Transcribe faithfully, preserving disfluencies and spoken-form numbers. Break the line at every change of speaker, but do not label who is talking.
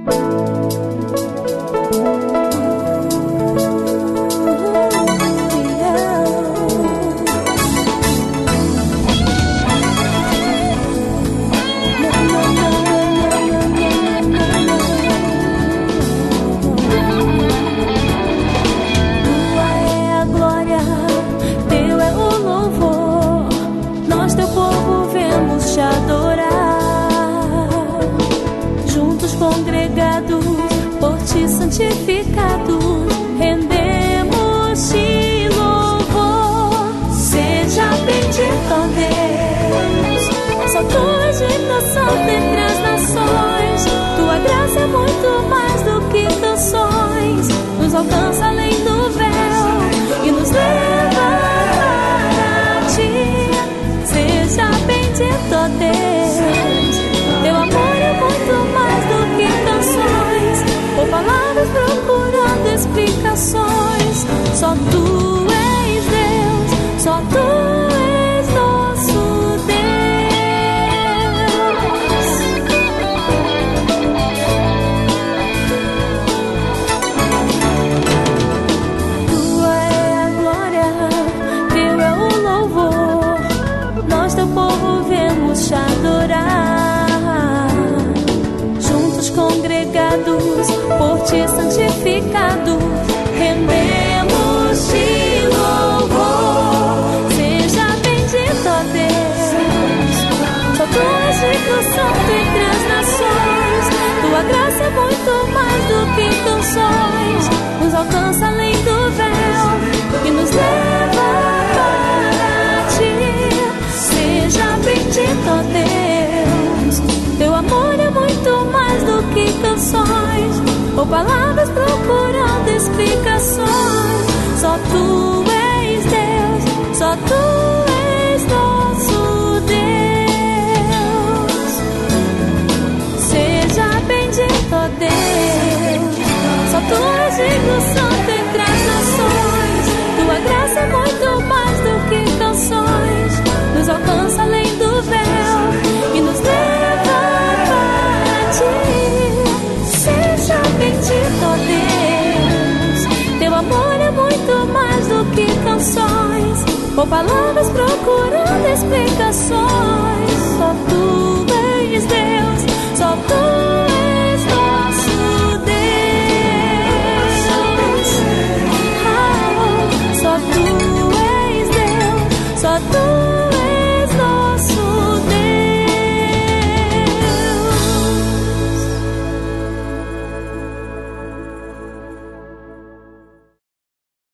Santificados, rendemos-te louvor. Seja bendito, ó Deus. Só tu és digno, santo entre as nações. Tua graça é muito mais do que canções. Nos alcança além do véu e nos leva a ti. Seja bendito, ó Deus. Teu amor é muito mais do que canções. Por palavras procurando explicações. Só tu és Deus, só tu és nosso Deus. Tua é a glória, teu é o louvor. Nós teu povo viemos te adorar. Juntos congregados, por ti santificado, rendemos-te louvor. Seja bendito, ó Deus. Só tu és digno, santo entre as nações. Tua graça é muito mais do que canções. Nos alcança além do véu e nos leva para ti. Seja bendito, ó Deus. Teu amor é muito mais do que canções. Ou palavras procurando explicações. Só tu és Deus, só tu és nosso Deus. Seja bendito, ó Deus. Só tu és digno, santo entre as nações. Tua graça é muito mais do que canções. Nos alcança além do véu e nos leva para ti. Seja bendito, ó Deus. Teu amor é muito mais do que canções. Ou palavras procurando explicações. Só tu és Deus.